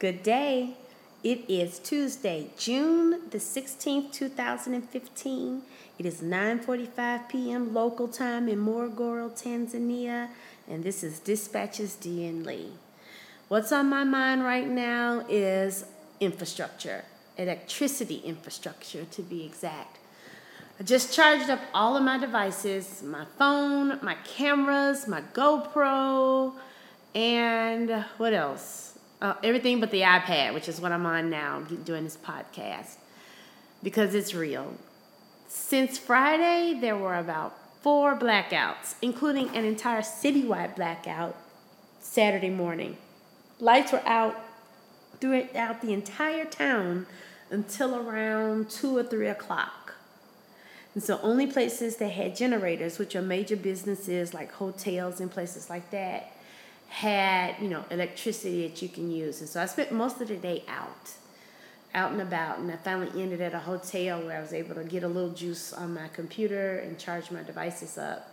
Good day. It is Tuesday, June the 16th, 2015. It is 9:45 p.m. local time in Morogoro, Tanzania, and this is Dispatches D and Lee. What's on my mind right now is infrastructure, electricity infrastructure to be exact. I just charged up all of my devices, my phone, my cameras, my GoPro, and what else? Everything but the iPad, which is what I'm on now, doing this podcast, because it's real. Since Friday, there were about 4 blackouts, including an entire citywide blackout Saturday morning. Lights were out throughout the entire town until around 2 or 3 o'clock. And so only places that had generators, which are major businesses like hotels and places like that, had, electricity that you can use. And so I spent most of the day out and about. And I finally ended at a hotel where I was able to get a little juice on my computer and charge my devices up.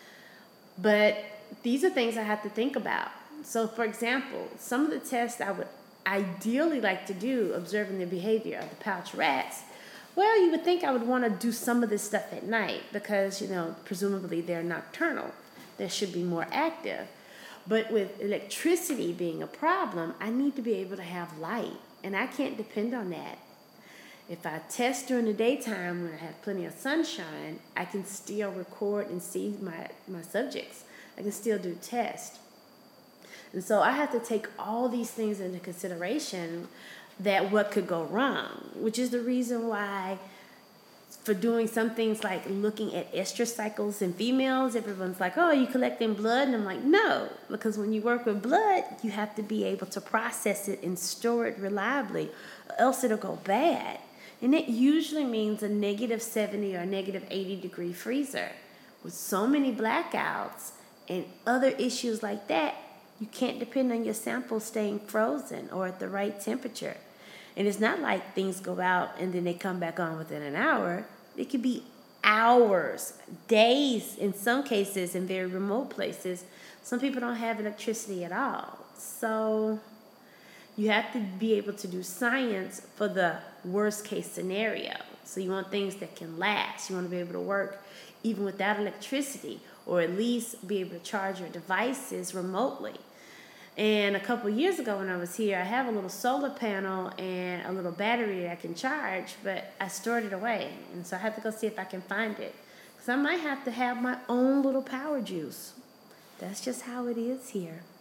But these are things I have to think about. So, for example, some of the tests I would ideally like to do, observing the behavior of the pouch rats, well, you would think I would want to do some of this stuff at night because, presumably they're nocturnal. They should be more active. But with electricity being a problem, I need to be able to have light, and I can't depend on that. If I test during the daytime when I have plenty of sunshine, I can still record and see my subjects. I can still do tests. And so I have to take all these things into consideration that what could go wrong, which is the reason why for doing some things like looking at estrous cycles in females, everyone's like, oh, are you collecting blood? And I'm like, no, because when you work with blood, you have to be able to process it and store it reliably, or else it'll go bad. And it usually means a negative 70 or negative 80 degree freezer. With so many blackouts and other issues like that, you can't depend on your sample staying frozen or at the right temperature. And it's not like things go out and then they come back on within an hour. It could be hours, days in some cases, in very remote places. Some people don't have electricity at all. So you have to be able to do science for the worst case scenario. So you want things that can last. You want to be able to work even without electricity, or at least be able to charge your devices remotely. And a couple of years ago when I was here, I have a little solar panel and a little battery that I can charge, but I stored it away. And so I have to go see if I can find it. Because I might have to have my own little power juice. That's just how it is here.